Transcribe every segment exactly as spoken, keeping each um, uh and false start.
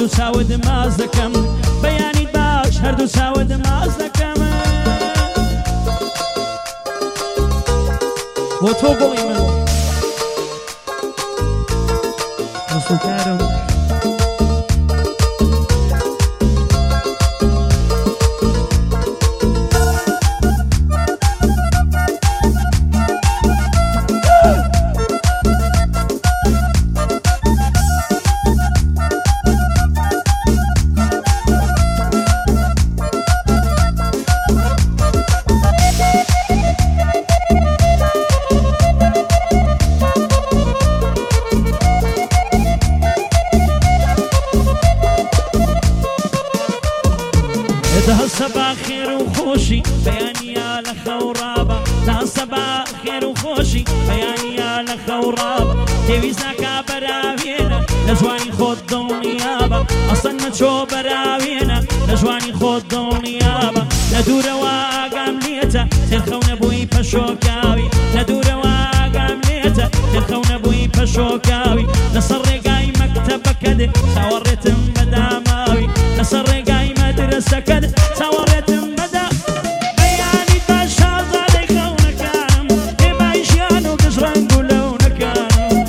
هەردوو چاوت ماز دەکەم بەیانی باش هەردوو چاوت ماز دەکەم بۆ تۆ گوڵی من ڕسوکارم ده صباح خير وخوشي بياني يا لخورابة ده صباح خير وخوشي بياني يا لخورابة تيويزناك براوينا نجواني خود دنيابة أصلا نشو براوينا نجواني خود دنيابة ندور واقام ليتا تلخون بوي بشوكاوي ندور واقام ليتا تلخون بوي بشوكاوي نصر رقاي مكتبك كده توريت مداماوي نصر رقاي مدرسة كده توريت مدى بياني تشاز علي خونكانم إما يشيانو قشران قولونكانم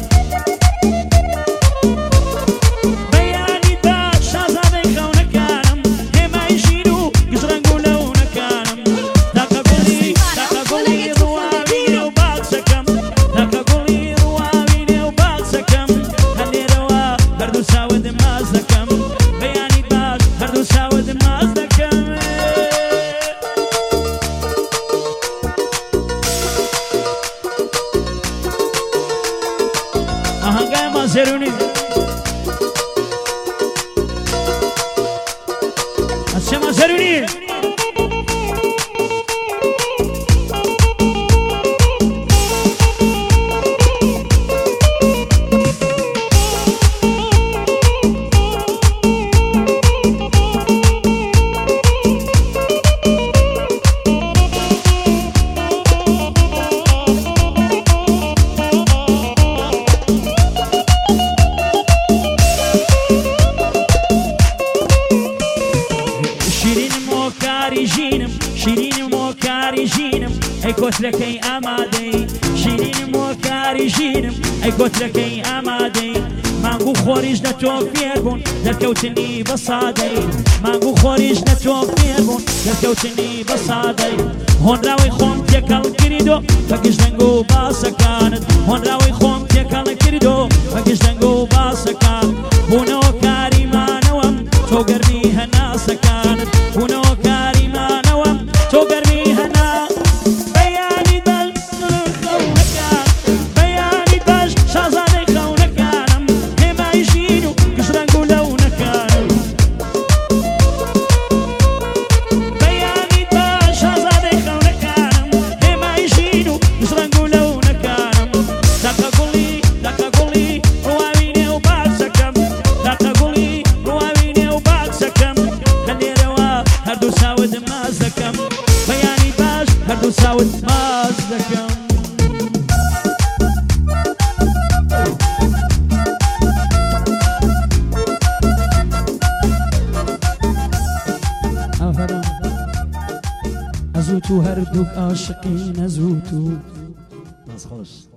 بياني تشاز علي خونكانم إما يشينو قشران قولونكانم داك قولي داك قولي روابيني وباقسكم داك قولي روابيني وباقسكم هني روا هردو ساود مازدكم بياني باش هردو ساود مازدكم آهنگای ما زرونی از چه ما زرونی جينم شيرين موكاري جينم اي قلت لك اي امادي شيرين موكاري جينم اي قلت لك اي امادي مانگو خوريج نتو فيربون دركوتني بصادي مانگو خوريج نتو فيربون دركوتني بصادي هون راوي خوم تيكال كريدو فكش دنگو باسكانت هون راوي خوم تيكال كريدو فكش دنگو باسكانت هونو كاري ما نوم تو قرني هنا سكانت هونو كاري ما نوم تو قرني هنا بياني دل خونكان بياني باش شازاني خونكانم هما يجينو قشران قولونكانم بياني باش شازاني خونكانم هما يجينو قشران قولونكانم داكا قولي داكا قولي روابيني وباقسكم داكا قولي روابيني وباقسكم خلي روا هردو ساود مازدكم بياني باش هردو ساود مازدكم أفرا أزوتو هردوك عاشقين أزوتو بس خوش